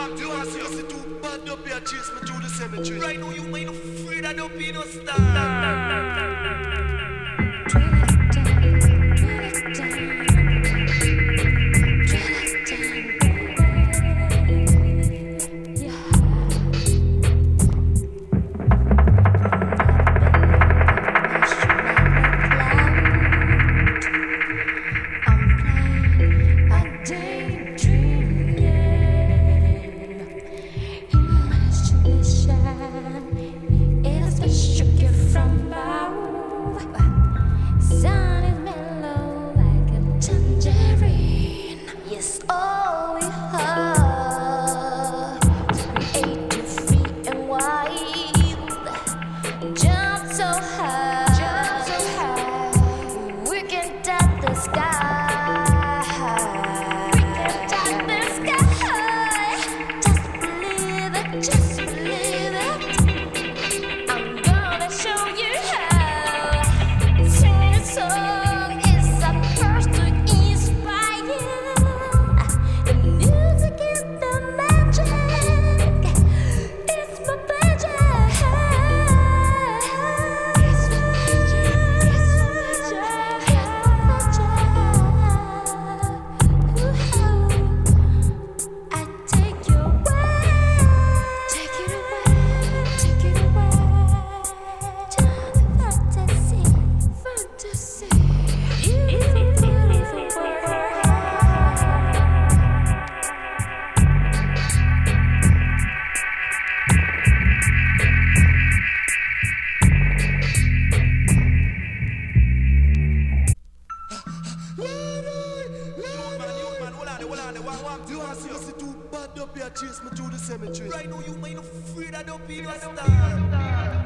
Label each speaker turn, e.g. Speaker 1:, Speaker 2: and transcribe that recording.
Speaker 1: walk you and see you see too bad up here, chase me through the cemetery. Right now you might not afraid of no being no star. You want to see us too bad up here, chase me through the cemetery. Right now you might not afraid of no being a star.